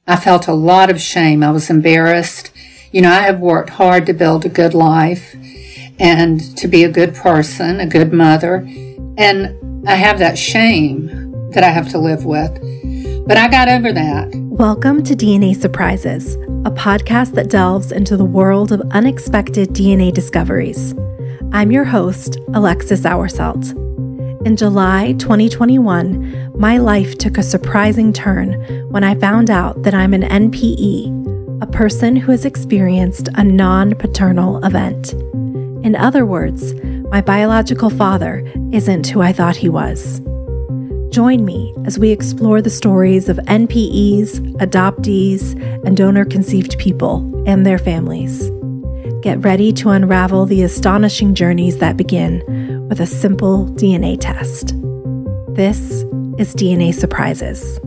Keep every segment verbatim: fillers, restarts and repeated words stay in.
I felt a lot of shame. I was embarrassed. You know, I have worked hard to build a good life and to be a good person, a good mother. And I have that shame that I have to live with. But I got over that. Welcome to D N A Surprises, a podcast that delves into the world of unexpected D N A discoveries. I'm your host, Alexis Auersalt. In July twenty twenty-one, my life took a surprising turn when I found out that I'm an N P E, a person who has experienced a non-paternal event. In other words, my biological father isn't who I thought he was. Join me as we explore the stories of N P Es, adoptees, and donor-conceived people and their families. Get ready to unravel the astonishing journeys that begin with a simple D N A test. This is D N A Surprises.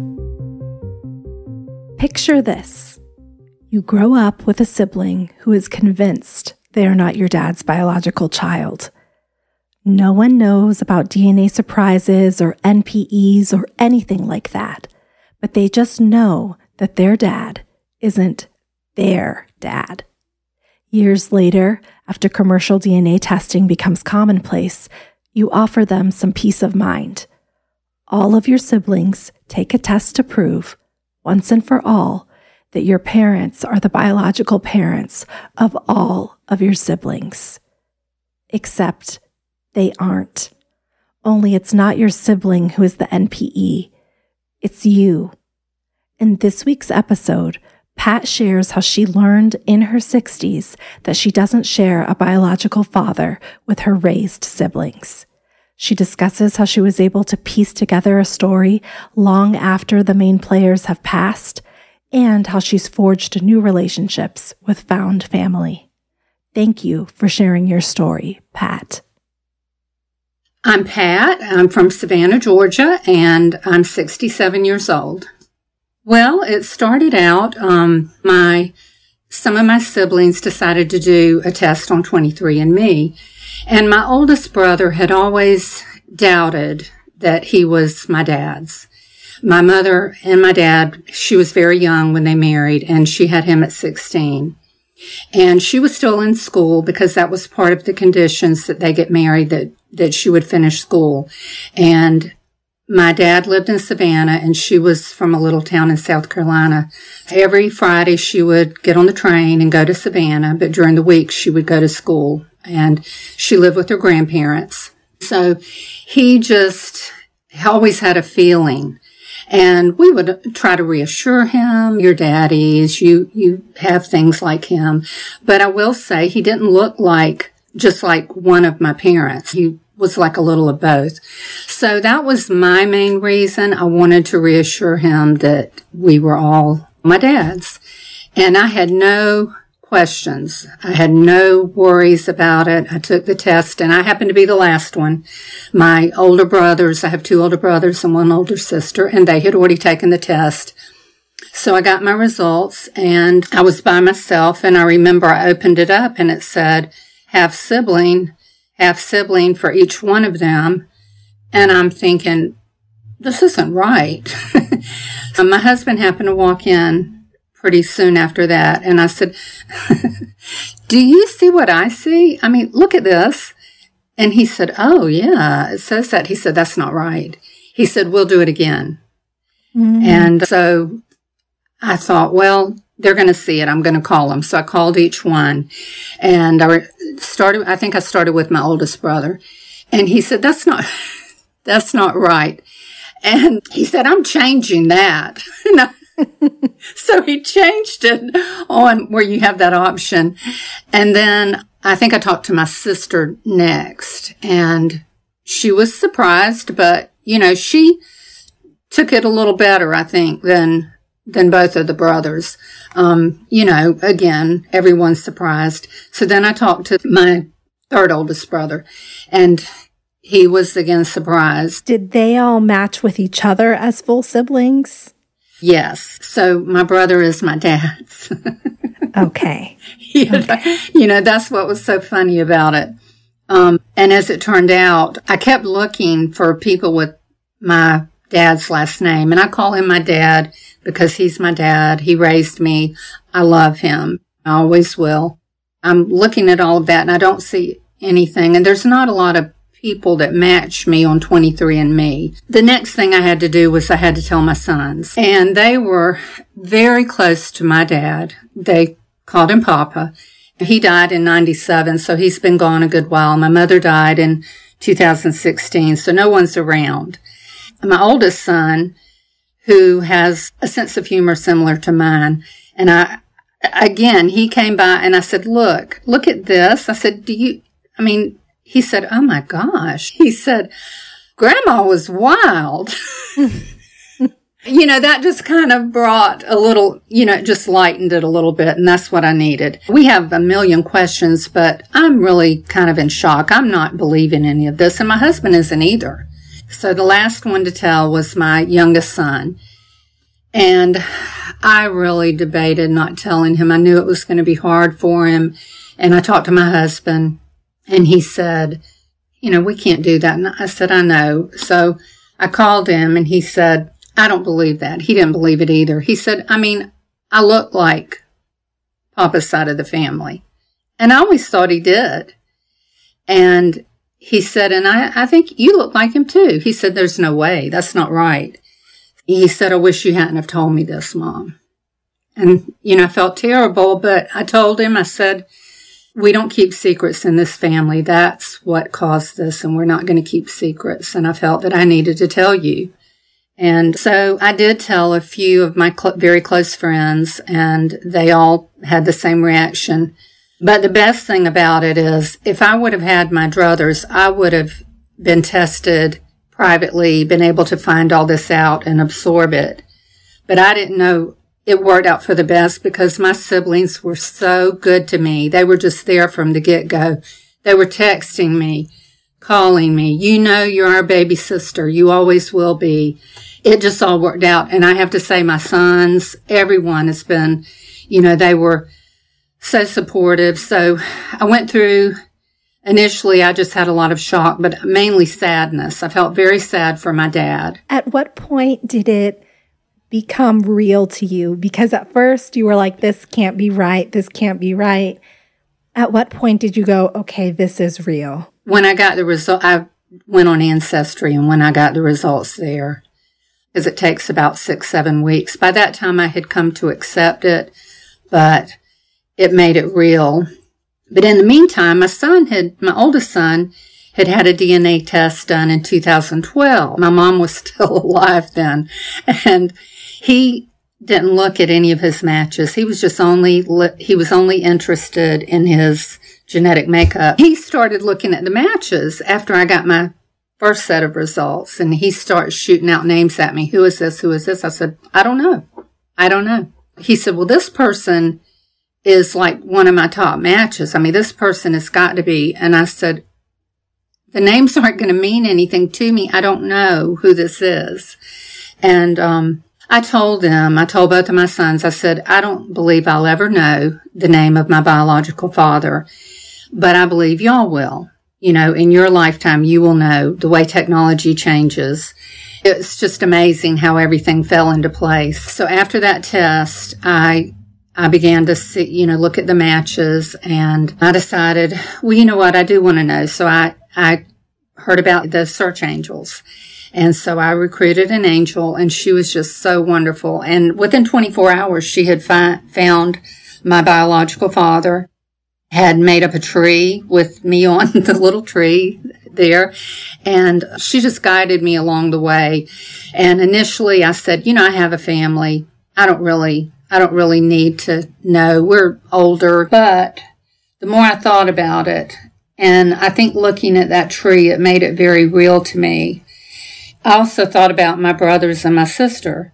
Picture this. You grow up with a sibling who is convinced they are not your dad's biological child. No one knows about D N A surprises or N P Es or anything like that, but they just know that their dad isn't their dad. Years later, after commercial D N A testing becomes commonplace, you offer them some peace of mind. All of your siblings take a test to prove, once and for all, that your parents are the biological parents of all of your siblings. Except they aren't. Only it's not your sibling who is the N P E. It's you. In this week's episode, Pat shares how she learned in her sixties that she doesn't share a biological father with her raised siblings. She discusses how she was able to piece together a story long after the main players have passed, and how she's forged new relationships with found family. Thank you for sharing your story, Pat. I'm Pat. I'm from Savannah, Georgia, and I'm sixty-seven years old. Well, it started out, um, my, some of my siblings decided to do a test on twenty-three and me, and my oldest brother had always doubted that he was my dad's. My mother and my dad, she was very young when they married, and she had him at sixteen. And she was still in school because that was part of the conditions that they get married, that, that she would finish school. And my dad lived in Savannah, and she was from a little town in South Carolina. Every Friday, she would get on the train and go to Savannah, but during the week, she would go to school. And she lived with her grandparents. So he just always had a feeling. And we would try to reassure him, your daddies, you, you have things like him. But I will say he didn't look like, just like one of my parents. He was like a little of both. So that was my main reason. I wanted to reassure him that we were all my dads. And I had no questions. I had no worries about it. I took the test, and I happened to be the last one. My older brothers, I have two older brothers and one older sister, and they had already taken the test. So I got my results, and I was by myself, and I remember I opened it up, and it said, half sibling, half sibling for each one of them. And I'm thinking, this isn't right. My husband happened to walk in pretty soon after that, and I said, do you see what I see? I mean, look at this. And he said, oh, yeah, it says that. He said, that's not right. He said, we'll do it again. Mm-hmm. And so I thought, well, they're going to see it. I'm going to call them. So I called each one, and I started, I think I started with my oldest brother, and he said, that's not, that's not right. And he said, I'm changing that. So he changed it on where you have that option. And then I think I talked to my sister next, and she was surprised, but, you know, she took it a little better, I think, than than both of the brothers. Um, you know, again, everyone's surprised. So then I talked to my third oldest brother, and he was again surprised. Did they all match with each other as full siblings? Yes. So my brother is my dad's. Okay. you, know, okay. you know, that's what was so funny about it. Um, and as it turned out, I kept looking for people with my dad's last name, and I call him my dad because he's my dad. He raised me. I love him. I always will. I'm looking at all of that, and I don't see anything. And there's not a lot of people that match me on twenty-three and me. The next thing I had to do was I had to tell my sons. And they were very close to my dad. They called him Papa. He died in ninety-seven, so he's been gone a good while. My mother died in two thousand sixteen, so no one's around. My oldest son, who has a sense of humor similar to mine, and I, again, he came by and I said, look, look at this. I said, do you, I mean, he said, oh my gosh. He said, Grandma was wild. You know, that just kind of brought a little, you know, it just lightened it a little bit, and that's what I needed. We have a million questions, but I'm really kind of in shock. I'm not believing any of this, and my husband isn't either. So the last one to tell was my youngest son, and I really debated not telling him. I knew it was going to be hard for him, and I talked to my husband, and he said, you know, we can't do that. And I said, I know. So I called him, and he said, I don't believe that. He didn't believe it either. He said, I mean, I look like Papa's side of the family. And I always thought he did. And he said, and I, I think you look like him too. He said, there's no way. That's not right. He said, I wish you hadn't have told me this, Mom. And, you know, I felt terrible, but I told him, I said, we don't keep secrets in this family. That's what caused this, and we're not going to keep secrets. And I felt that I needed to tell you. And so I did tell a few of my cl- very close friends, and they all had the same reaction. But the best thing about it is, if I would have had my druthers, I would have been tested privately, been able to find all this out and absorb it. But I didn't know it worked out for the best because my siblings were so good to me. They were just there from the get-go. They were texting me, calling me, you know you're our baby sister. You always will be. It just all worked out. And I have to say my sons, everyone has been, you know, they were so supportive. So I went through, initially I just had a lot of shock, but mainly sadness. I felt very sad for my dad. At what point did it become real to you? Because at first you were like, this can't be right. This can't be right. At what point did you go, okay, this is real? When I got the result, I went on Ancestry, and when I got the results there, because it takes about six, seven weeks. By that time, I had come to accept it, but it made it real. But in the meantime, my son had, my oldest son, had had a D N A test done in two thousand twelve. My mom was still alive then, and he didn't look at any of his matches. He was just only, he was only interested in his genetic makeup. He started looking at the matches after I got my first set of results, and he started shooting out names at me. Who is this? Who is this? I said, I don't know. I don't know. He said, well, this person is like one of my top matches. I mean, this person has got to be. And I said, the names aren't going to mean anything to me. I don't know who this is. And um, I told them, I told both of my sons, I said, I don't believe I'll ever know the name of my biological father, but I believe y'all will. You know, in your lifetime, you will know the way technology changes. It's just amazing how everything fell into place. So after that test, I I began to see, you know, look at the matches, and I decided, well, you know what, I do want to know. So I, I heard about the search angels. And so I recruited an angel, and she was just so wonderful. And within twenty-four hours, she had fi- found my biological father, had made up a tree with me on the little tree there. And she just guided me along the way. And initially I said, you know, I have a family. I don't really, I don't really need to know. We're older. But the more I thought about it, and I think looking at that tree, it made it very real to me. I also thought about my brothers and my sister,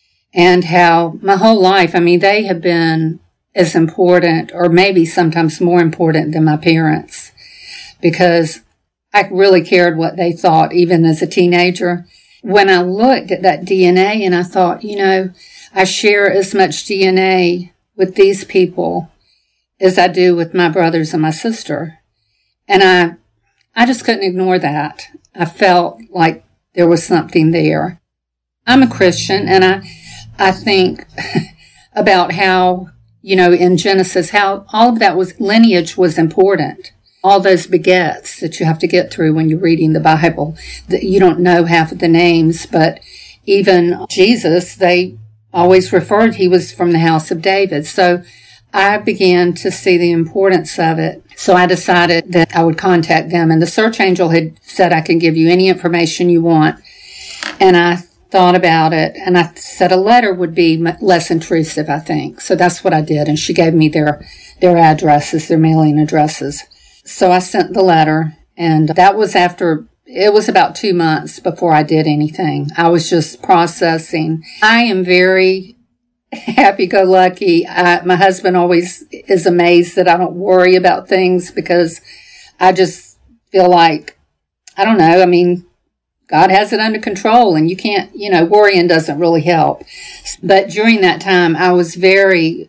and how my whole life, I mean, they have been as important, or maybe sometimes more important than my parents, because I really cared what they thought, even as a teenager. When I looked at that D N A and I thought, you know, I share as much D N A with these people as I do with my brothers and my sister. And I, I just couldn't ignore that. I felt like there was something there. I'm a Christian, and I, I think about how, you know, in Genesis, how all of that was, lineage was important. All those begets that you have to get through when you're reading the Bible, that you don't know half of the names, but even Jesus, they always referred, he was from the house of David. So I began to see the importance of it. So I decided that I would contact them. And the search angel had said, I can give you any information you want. And I thought about it, and I said a letter would be less intrusive, I think. So that's what I did. And she gave me their, their addresses, their mailing addresses. So I sent the letter, and that was after, it was about two months before I did anything. I was just processing. I am very happy-go-lucky. I, my husband always is amazed that I don't worry about things, because I just feel like, I don't know, I mean, God has it under control, and you can't, you know, worrying doesn't really help. But during that time, I was very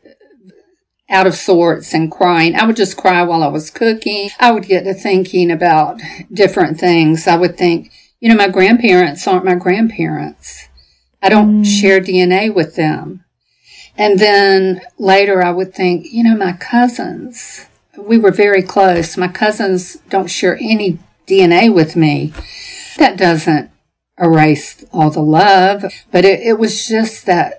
out of sorts and crying. I would just cry while I was cooking. I would get to thinking about different things. I would think, you know, my grandparents aren't my grandparents. I don't mm. share D N A with them. And then later I would think, you know, my cousins, we were very close. My cousins don't share any D N A with me. That doesn't erase all the love, but it, it was just that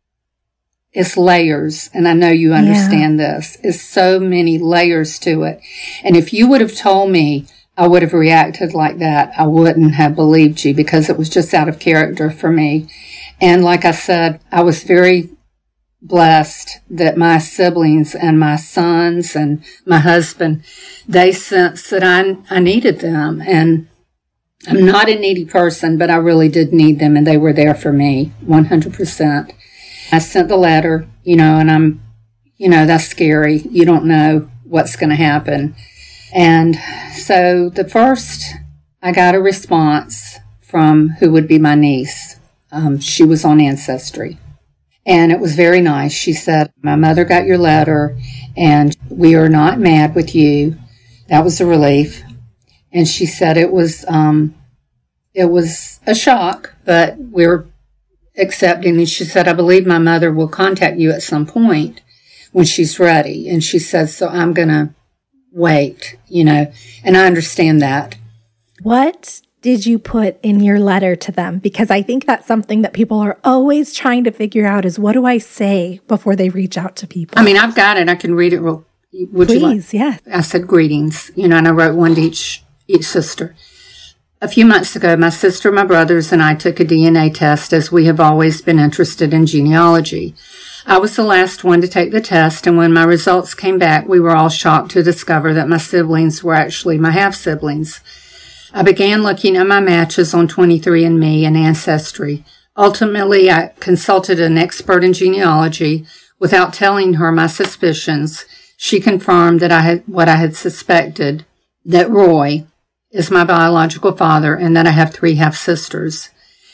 it's layers, and I know you understand yeah. this. It's so many layers to it. And if you would have told me I would have reacted like that, I wouldn't have believed you, because it was just out of character for me. And like I said, I was very blessed that my siblings and my sons and my husband, they sensed that I, I needed them. And I'm not a needy person, but I really did need them, and they were there for me one hundred percent. I sent the letter, you know, and I'm, you know, that's scary. You don't know what's going to happen. And so the first, I got a response from who would be my niece. Um, she was on Ancestry. And it was very nice. She said, my mother got your letter, and we are not mad with you. That was a relief. And she said it was, um, it was a shock, but we're accepting. And she said, I believe my mother will contact you at some point when she's ready. And she said, so I'm going to wait, you know, and I understand that. What did you put in your letter to them? Because I think that's something that people are always trying to figure out is, what do I say before they reach out to people? I mean, I've got it. I can read it real. Would Please, you like? yes. I said greetings, you know, and I wrote one to each, each sister. A few months ago, my sister, my brothers, and I took a D N A test, as we have always been interested in genealogy. I was the last one to take the test, and when my results came back, we were all shocked to discover that my siblings were actually my half-siblings. I began looking at my matches on twenty-three and me and Ancestry. Ultimately, I consulted an expert in genealogy. Without telling her my suspicions, she confirmed that I had what I had suspected, that Roy is my biological father, and that I have three half-sisters.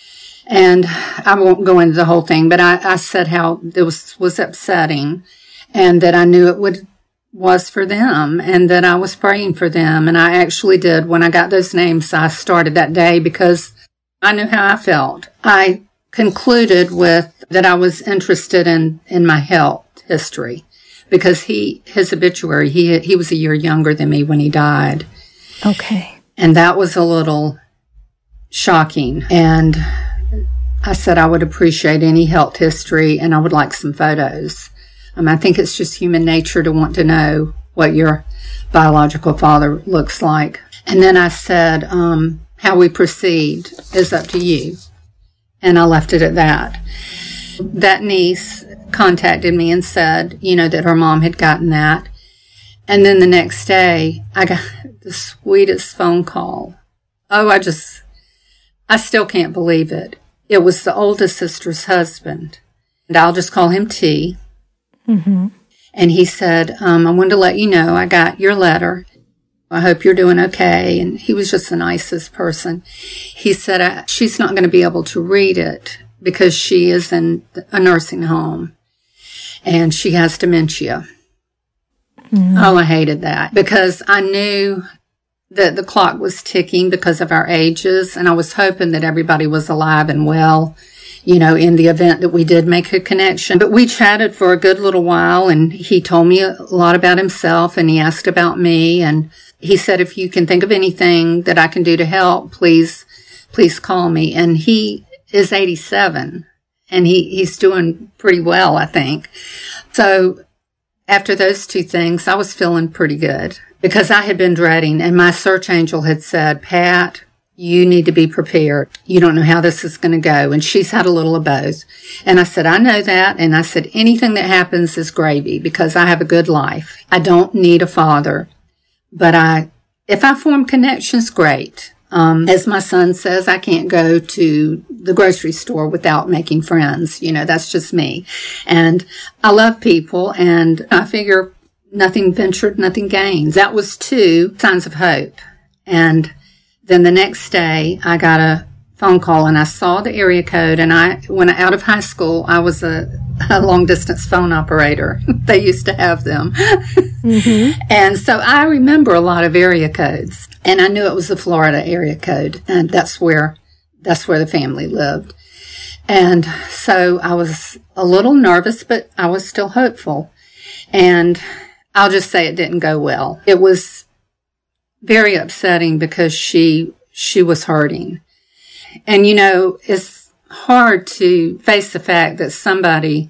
And I won't go into the whole thing, but I, I said how it was, was upsetting, and that I knew it would was for them, and that I was praying for them. And I actually did. When I got those names, I started that day because I knew how I felt. I concluded with that I was interested in, in my health history, because he, his obituary, he, he was a year younger than me when he died. Okay. And that was a little shocking. And I said I would appreciate any health history, and I would like some photos. Um, I think it's just human nature to want to know what your biological father looks like. And then I said, um, how we proceed is up to you. And I left it at that. That niece contacted me and said, you know, that her mom had gotten that. And then the next day, I got the sweetest phone call. Oh, I just, I still can't believe it. It was the oldest sister's husband. And I'll just call him T. Mm-hmm. And he said, um, I wanted to let you know I got your letter. I hope you're doing okay. And he was just the nicest person. He said, I, she's not going to be able to read it because she is in a nursing home and she has dementia. Mm-hmm. Oh, I hated that because I knew that the clock was ticking because of our ages. And I was hoping that everybody was alive and well you know, in the event that we did make a connection. But we chatted for a good little while, and he told me a lot about himself, and he asked about me, and he said, if you can think of anything that I can do to help, please, please call me. And he is eighty-seven, and he, he's doing pretty well, I think. So after those two things, I was feeling pretty good because I had been dreading, and my search angel had said, Pat, you need to be prepared. You don't know how this is going to go. And she's had a little of both. And I said, I know that. And I said, anything that happens is gravy because I have a good life. I don't need a father. But I, if I form connections, great. Um, as my son says, I can't go to the grocery store without making friends. You know, that's just me. And I love people, and I figure nothing ventured, nothing gained. That was two signs of hope. And then the next day I got a phone call, and I saw the area code, and I, when I, out of high school, I was a, a long distance phone operator. They used to have them. Mm-hmm. And so I remember a lot of area codes, and I knew it was the Florida area code, and that's where, that's where the family lived. And so I was a little nervous, but I was still hopeful. And I'll just say it didn't go well. It was very upsetting because she, she was hurting. And, you know, it's hard to face the fact that somebody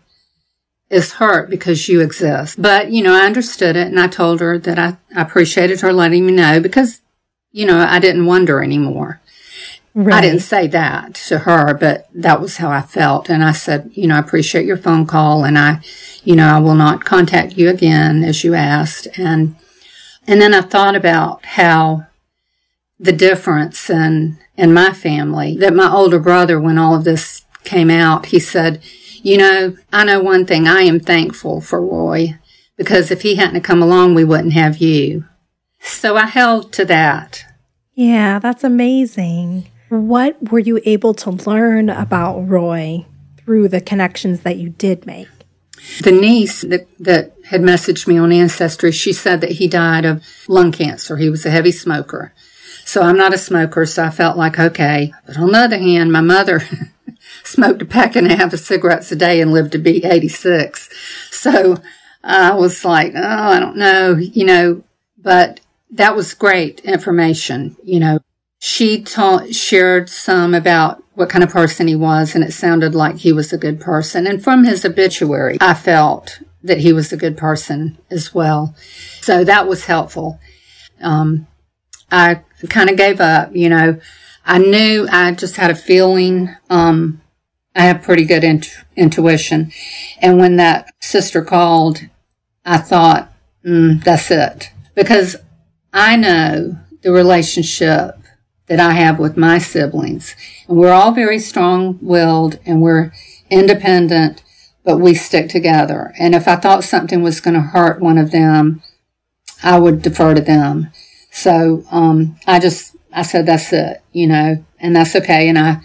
is hurt because you exist. But, you know, I understood it, and I told her that I, I appreciated her letting me know because, you know, I didn't wonder anymore. Right. I didn't say that to her, but that was how I felt. And I said, you know, I appreciate your phone call, and I, you know, I will not contact you again as you asked. And, and then I thought about how the difference in, in my family, that my older brother, when all of this came out, he said, you know, I know one thing, I am thankful for Roy, because if he hadn't come along, we wouldn't have you. So I held to that. Yeah, that's amazing. What were you able to learn about Roy through the connections that you did make? The niece that, that had messaged me on Ancestry, she said that he died of lung cancer. He was a heavy smoker. So I'm not a smoker, so I felt like, okay. But on the other hand, my mother smoked a pack and a half of cigarettes a day and lived to be eighty-six. So I was like, oh, I don't know, you know, but that was great information, you know. She taught, shared some about what kind of person he was, and it sounded like he was a good person. And from his obituary, I felt that he was a good person as well. So that was helpful. Um, I kind of gave up, you know. I knew, I just had a feeling. Um, I have pretty good int- intuition. And when that sister called, I thought, mm, that's it. Because I know the relationship that I have with my siblings. And we're all very strong-willed, and we're independent, but we stick together. And if I thought something was going to hurt one of them, I would defer to them. So um, I just, I said, that's it, you know, and that's okay. And I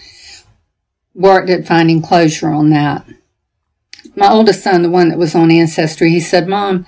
worked at finding closure on that. My oldest son, the one that was on Ancestry, he said, Mom,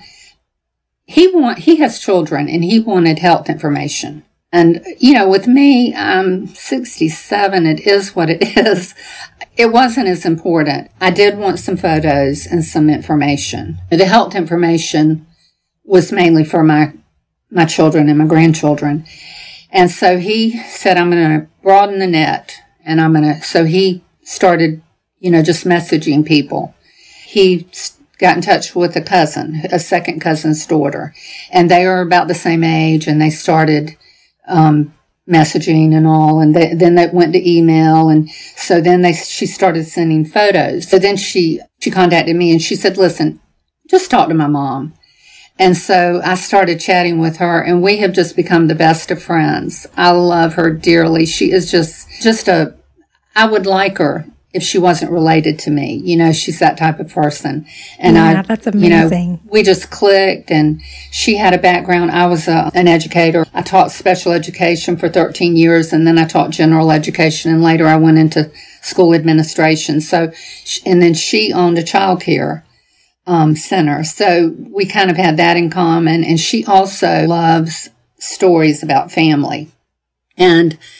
he want, he has children, and he wanted health information. And, you know, with me, I'm sixty-seven. It is what it is. It wasn't as important. I did want some photos and some information. The health information was mainly for my, my children and my grandchildren. And so he said, I'm going to broaden the net, and I'm going to, so he started, you know, just messaging people. He got in touch with a cousin, a second cousin's daughter, and they are about the same age, and they started Um, messaging and all, and they, then that went to email, and so then they she started sending photos. So then she she contacted me, and she said, "Listen, just talk to my mom." And so I started chatting with her, and we have just become the best of friends. I love her dearly. She is just just a. I would like her if she wasn't related to me. You know, she's that type of person. And yeah, I, that's amazing. You know, we just clicked, and she had a background. I was a, an educator. I taught special education for thirteen years, and then I taught general education, and later I went into school administration. So, and then she owned a child care um, center. So we kind of had that in common. And she also loves stories about family. And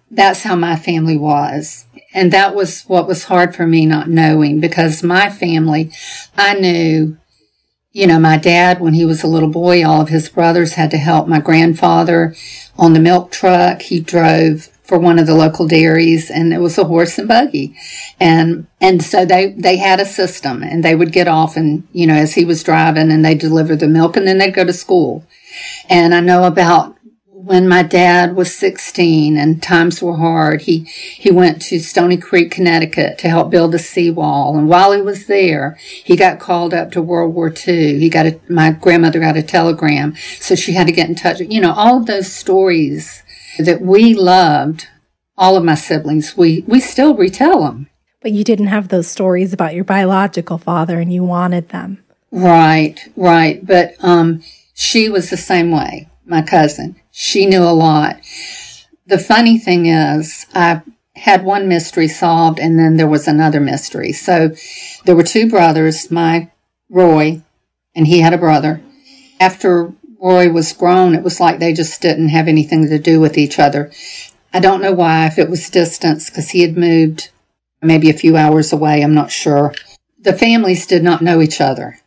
that's how my family was. And that was what was hard for me not knowing, because my family, I knew, you know, my dad, when he was a little boy, all of his brothers had to help my grandfather on the milk truck. He drove for one of the local dairies, and it was a horse and buggy. And, and so they, they had a system, and they would get off and, you know, as he was driving, and they'd deliver the milk, and then they'd go to school. And I know about when my dad was sixteen and times were hard, he, he went to Stony Creek, Connecticut to help build a seawall. And while he was there, he got called up to World War Two. He got a, my grandmother got a telegram, so she had to get in touch. You know, all of those stories that we loved, all of my siblings, we, we still retell them. But you didn't have those stories about your biological father, and you wanted them. Right, right. But um, she was the same way, my cousin. She knew a lot. The funny thing is, I had one mystery solved, and then there was another mystery. So there were two brothers, my Roy, and he had a brother. After Roy was grown, it was like they just didn't have anything to do with each other. I don't know why, if it was distance, because he had moved maybe a few hours away, I'm not sure. The families did not know each other.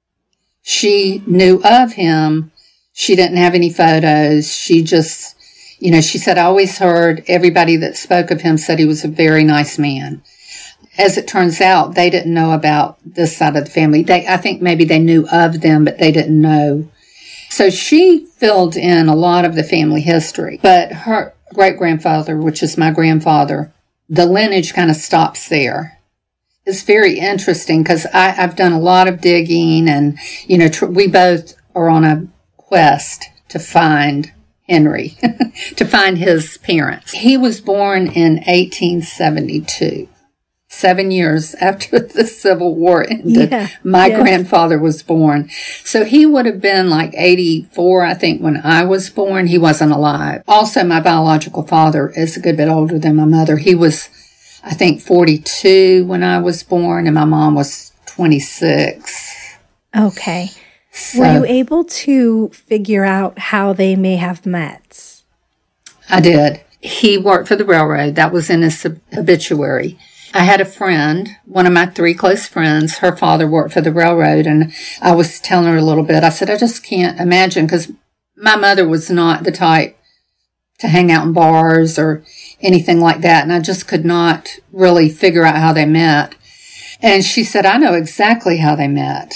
She knew of him. She didn't have any photos. She just, you know, she said, I always heard everybody that spoke of him said he was a very nice man. As it turns out, they didn't know about this side of the family. They, I think maybe they knew of them, but they didn't know. So she filled in a lot of the family history. But her great-grandfather, which is my grandfather, the lineage kind of stops there. It's very interesting because I've done a lot of digging, and, you know, tr- we both are on a quest to find Henry, to find his parents. He was born in eighteen seventy-two, seven years after the Civil War ended. Yeah, My yes. grandfather was born. So he would have been like eighty-four, I think, when I was born. He wasn't alive. Also, my biological father is a good bit older than my mother. He was, I think, forty-two when I was born, and my mom was twenty-six. Okay. So, were you able to figure out how they may have met? I did. He worked for the railroad. That was in his obituary. I had a friend, one of my three close friends, her father worked for the railroad, and I was telling her a little bit. I said, I just can't imagine, because my mother was not the type to hang out in bars or anything like that, and I just could not really figure out how they met. And she said, I know exactly how they met.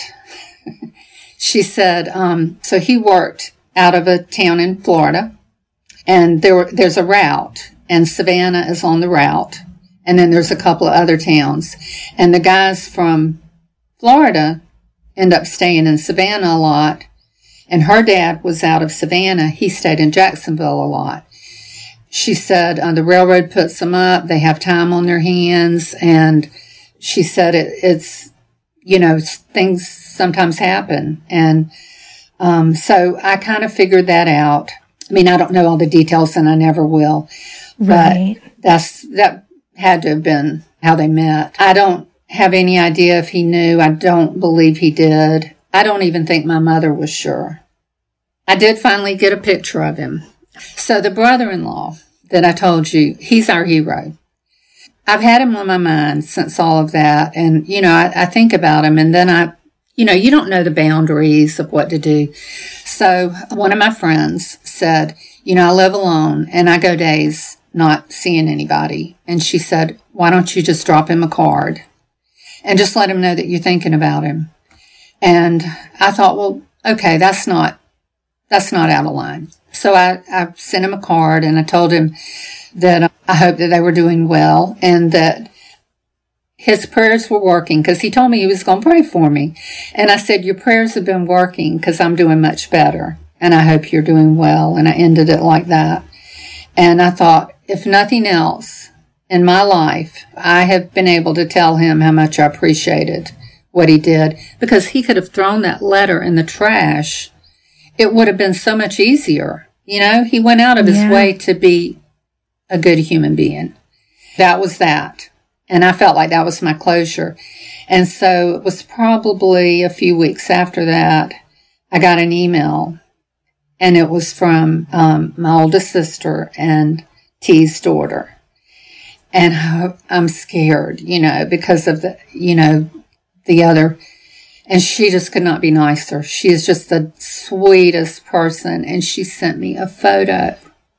She said, um, so he worked out of a town in Florida, and there were, there's a route, and Savannah is on the route, and then there's a couple of other towns. And the guys from Florida end up staying in Savannah a lot, and her dad was out of Savannah. He stayed in Jacksonville a lot. She said uh, the railroad puts them up, they have time on their hands, and she said it, it's, you know, things sometimes happen. And um, so I kind of figured that out. I mean, I don't know all the details, and I never will. Right. But that's, that had to have been how they met. I don't have any idea if he knew. I don't believe he did. I don't even think my mother was sure. I did finally get a picture of him. So the brother-in-law that I told you, he's our hero. I've had him on my mind since all of that. And, you know, I, I think about him, and then I, you know, you don't know the boundaries of what to do. So one of my friends said, you know, I live alone and I go days not seeing anybody. And she said, why don't you just drop him a card and just let him know that you're thinking about him? And I thought, well, okay, that's not, that's not out of line. So I, I sent him a card, and I told him that I hope that they were doing well, and that his prayers were working, because he told me he was going to pray for me. And I said, your prayers have been working because I'm doing much better, and I hope you're doing well. And I ended it like that. And I thought, if nothing else in my life, I have been able to tell him how much I appreciated what he did, because he could have thrown that letter in the trash. It would have been so much easier. You know, he went out of his yeah. way to be a good human being. That was that. And I felt like that was my closure. And so it was probably a few weeks after that, I got an email, and it was from um, my oldest sister, and T's daughter. And I, I'm scared, you know, because of the, you know, the other. And she just could not be nicer. She is just the sweetest person. And she sent me a photo.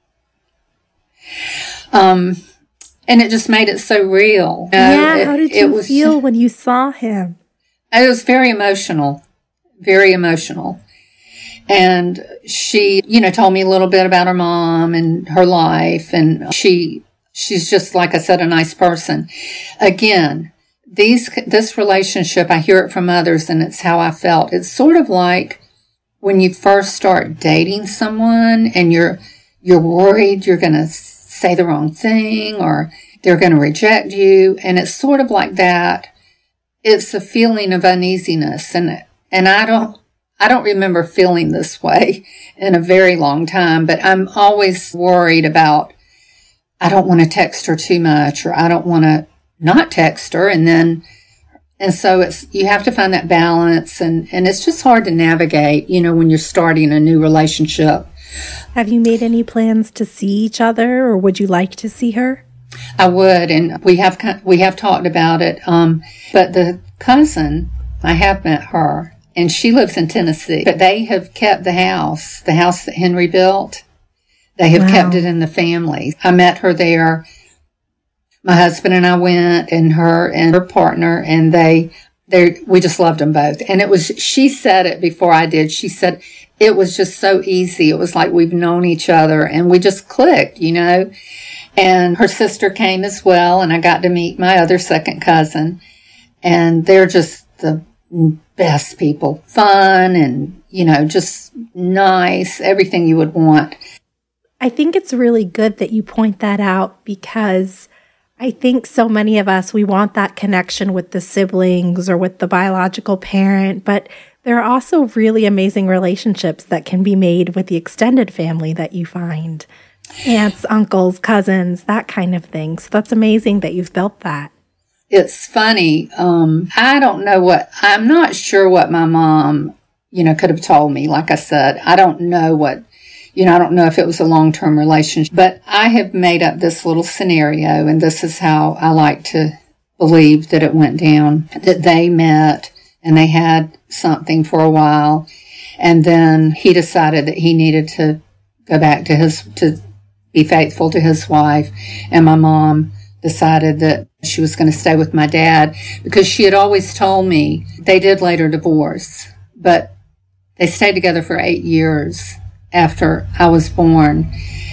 Um, and it just made it so real. You know, yeah, it, how did it you was, feel when you saw him? It was very emotional, very emotional. And she, you know, told me a little bit about her mom and her life. And she, she's just, like I said, a nice person. Again, these, this relationship, I hear it from others and it's how I felt. It's sort of like when you first start dating someone and you're, you're worried you're going to say the wrong thing or they're going to reject you. And it's sort of like that. It's a feeling of uneasiness. And, and I don't, I don't remember feeling this way in a very long time, but I'm always worried about, I don't want to text her too much, or I don't want to not text her. And then, and so it's, you have to find that balance, and, and it's just hard to navigate, you know, when you're starting a new relationship. Have you made any plans to see each other, or would you like to see her? I would, and we have we have talked about it. Um, but the cousin, I have met her, and she lives in Tennessee. But they have kept the house, the house that Henry built. They have wow. kept it in the family. I met her there. My husband and I went, and her and her partner, and they they we just loved them both. And it was, she said it before I did. She said it was just so easy. It was like we've known each other, and we just clicked, you know. And her sister came as well, and I got to meet my other second cousin. And they're just the best people, fun and, you know, just nice, everything you would want. I think it's really good that you point that out, because I think so many of us, we want that connection with the siblings or with the biological parent, but there are also really amazing relationships that can be made with the extended family that you find. Aunts, uncles, cousins, that kind of thing. So that's amazing that you've built that. It's funny. Um, I don't know what, I'm not sure what my mom, you know, could have told me. Like I said, I don't know what, you know, I don't know if it was a long-term relationship, but I have made up this little scenario, and this is how I like to believe that it went down, that they met and they had something for a while. And then he decided that he needed to go back to his, to be faithful to his wife. And my mom decided that she was going to stay with my dad, because she had always told me they did later divorce, but they stayed together for eight years after I was born.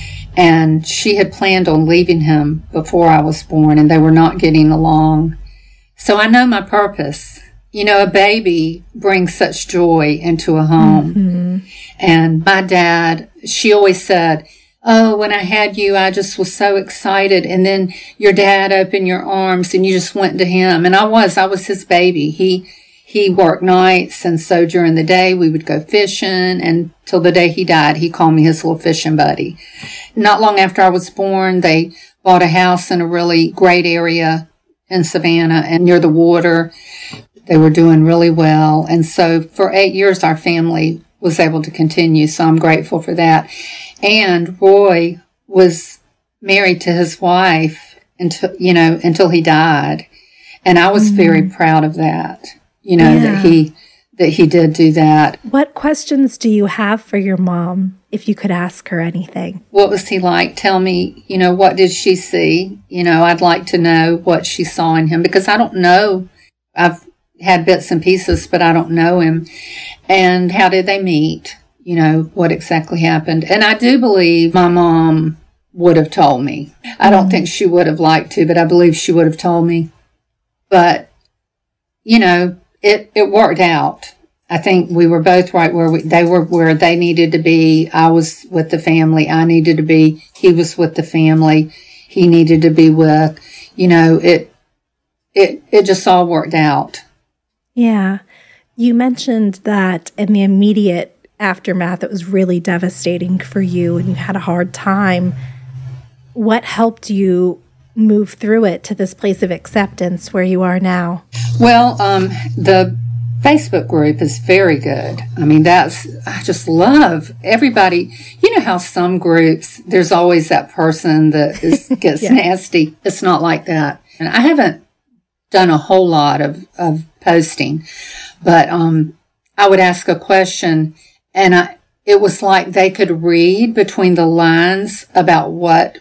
And she had planned on leaving him before I was born, and they were not getting along. So I know my purpose. You know, a baby brings such joy into a home. Mm-hmm. And my dad, she always said, oh, when I had you, I just was so excited. And then your dad opened your arms and you just went to him. And I was, I was his baby. He, he worked nights. And so during the day we would go fishing, and till the day he died, he called me his little fishing buddy. Not long after I was born, they bought a house in a really great area in Savannah and near the water. They were doing really well. And so for eight years, our family was able to continue. So I'm grateful for that. And Roy was married to his wife until, you know, until he died. And I was mm-hmm. very proud of that, you know, yeah. that he, that he did do that. What questions do you have for your mom, if you could ask her anything? What was he like? Tell me, you know, what did she see? You know, I'd like to know what she saw in him, because I don't know. I've had bits and pieces, but I don't know him. And how did they meet? You know, what exactly happened. And I do believe my mom would have told me. I don't mm. think she would have liked to, but I believe she would have told me. But, you know, it, it worked out. I think we were both right where we, they were where they needed to be. I was with the family I needed to be. He was with the family he needed to be with. You know, it, it, it just all worked out. Yeah. You mentioned that in the immediate aftermath, it was really devastating for you and you had a hard time. What helped you move through it to this place of acceptance where you are now? Well, um, the Facebook group is very good. I mean, that's, I just love everybody. You know how some groups, there's always that person that is, gets yeah. nasty. It's not like that. And I haven't done a whole lot of, of posting, but, um, I would ask a question and I, it was like they could read between the lines about what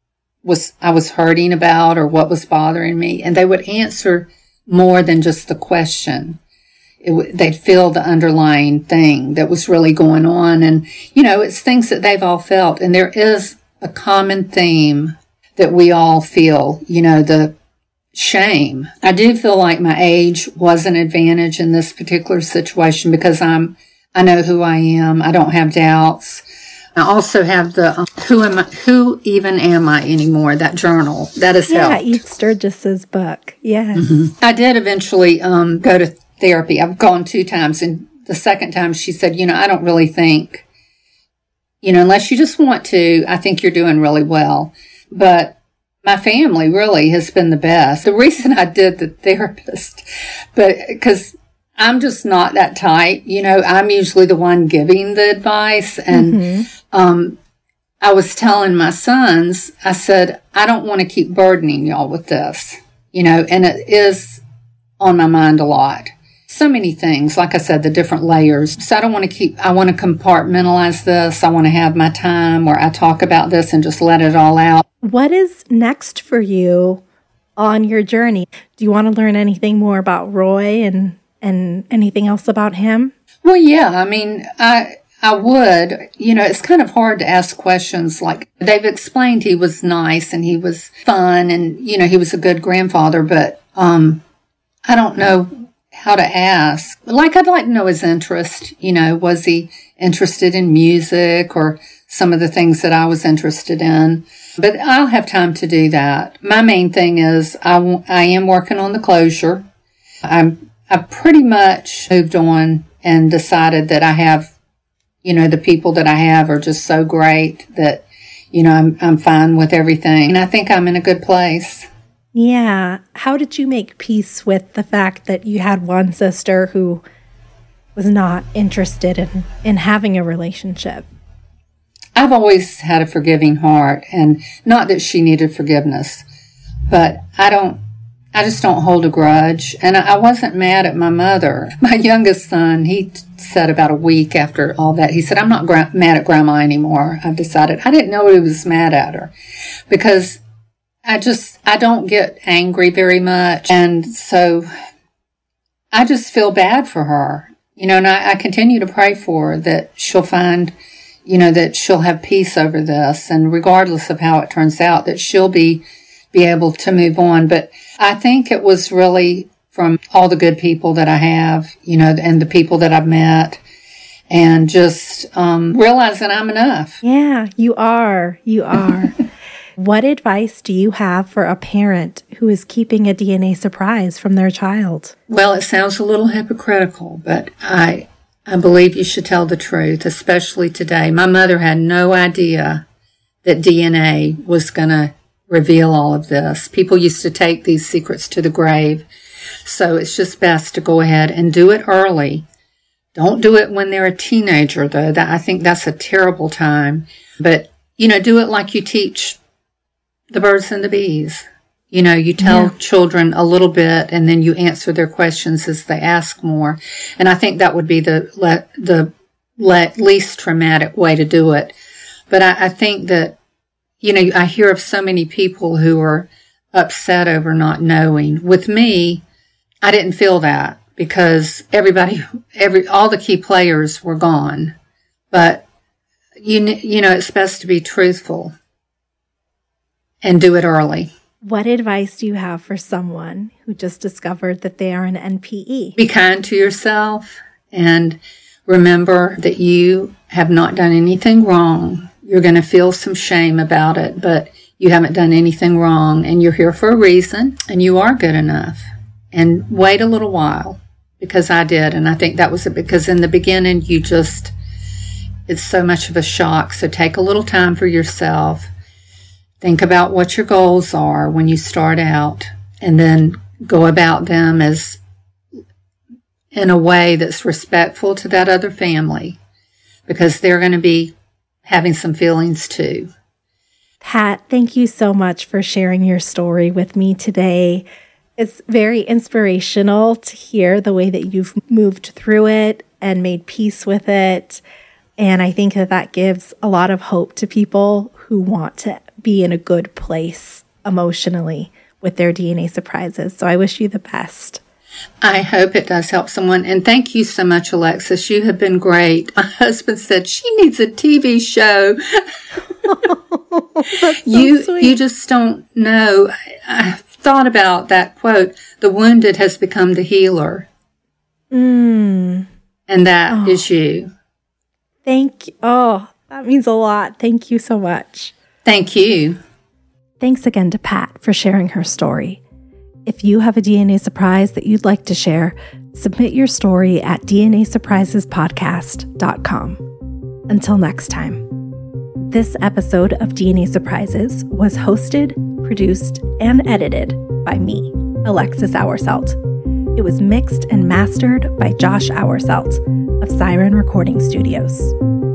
was, I was hurting about or what was bothering me. And they would answer more than just the question. It, they'd feel the underlying thing that was really going on. And, you know, it's things that they've all felt. And there is a common theme that we all feel, you know, the shame. I do feel like my age was an advantage in this particular situation because I'm, I know who I am. I don't have doubts. I also have the, um, who am I, who even am I anymore? That journal. That has yeah, helped. Yeah, Eve Sturgis's book. Yes. Mm-hmm. I did eventually um, go to therapy. I've gone two times, and the second time she said, you know, I don't really think, you know, unless you just want to, I think you're doing really well. But my family really has been the best. The reason I did the therapist, but because I'm just not that type, you know, I'm usually the one giving the advice. And mm-hmm. um, I was telling my sons, I said, I don't want to keep burdening y'all with this, you know, and it is on my mind a lot. So many things, like I said, the different layers. So I don't want to keep, I want to compartmentalize this. I want to have my time where I talk about this and just let it all out. What is next for you on your journey? Do you want to learn anything more about Roy and, and anything else about him? Well, yeah, I mean, I, I would, you know, it's kind of hard to ask questions like they've explained he was nice and he was fun and, you know, he was a good grandfather, but, um, I don't know how to ask. Like, I'd like to know his interest. You know, was he interested in music or some of the things that I was interested in? But I'll have time to do that. My main thing is I, w- I am working on the closure. I'm, I've pretty much moved on and decided that I have, you know, the people that I have are just so great that, you know, I'm, I'm fine with everything. And I think I'm in a good place. Yeah. How did you make peace with the fact that you had one sister who was not interested in, in having a relationship? I've always had a forgiving heart, and not that she needed forgiveness, but I don't, I just don't hold a grudge. And I, I wasn't mad at my mother. My youngest son, he t- said about a week after all that, he said, I'm not gra- mad at grandma anymore. I've decided. I didn't know he was mad at her because I just, I don't get angry very much. And so I just feel bad for her, you know, and I, I continue to pray for her that she'll find, you know, that she'll have peace over this. And regardless of how it turns out, that she'll be, be able to move on. But I think it was really from all the good people that I have, you know, and the people that I've met and just, um, realizing I'm enough. Yeah, you are. You are. What advice do you have for a parent who is keeping a D N A surprise from their child? Well, it sounds a little hypocritical, but I I believe you should tell the truth, especially today. My mother had no idea that D N A was going to reveal all of this. People used to take these secrets to the grave. So it's just best to go ahead and do it early. Don't do it when they're a teenager, though. That, I think that's a terrible time. But, you know, do it like you teach the birds and the bees. You know, you tell yeah. children a little bit and then you answer their questions as they ask more. And I think that would be the le- the le- least traumatic way to do it. But I, I think that, you know, I hear of so many people who are upset over not knowing. With me, I didn't feel that because everybody, every all the key players were gone. But, you, you know, it's best to be truthful and do it early. What advice do you have for someone who just discovered that they are an N P E? Be kind to yourself and remember that you have not done anything wrong. You're going to feel some shame about it, but you haven't done anything wrong and you're here for a reason and you are good enough. And wait a little while because I did. And I think that was it because in the beginning you just, it's so much of a shock. So take a little time for yourself. Think about what your goals are when you start out and then go about them as in a way that's respectful to that other family, because they're going to be having some feelings too. Pat, thank you so much for sharing your story with me today. It's very inspirational to hear the way that you've moved through it and made peace with it. And I think that that gives a lot of hope to people who want to be in a good place emotionally with their D N A surprises. So I wish you the best. I hope it does help someone. And thank you so much, Alexis. You have been great. My husband said she needs a T V show. Oh, that's so you sweet. You just don't know. I, I've thought about that quote, the wounded has become the healer. Mm. And that Oh. is you. Thank you. Oh, that means a lot. Thank you so much. Thank you. Thanks again to Pat for sharing her story. If you have a D N A surprise that you'd like to share, submit your story at d n a surprises podcast dot com. Until next time. This episode of D N A Surprises was hosted, produced, and edited by me, Alexis Auersalt. It was mixed and mastered by Josh Auersalt of Siren Recording Studios.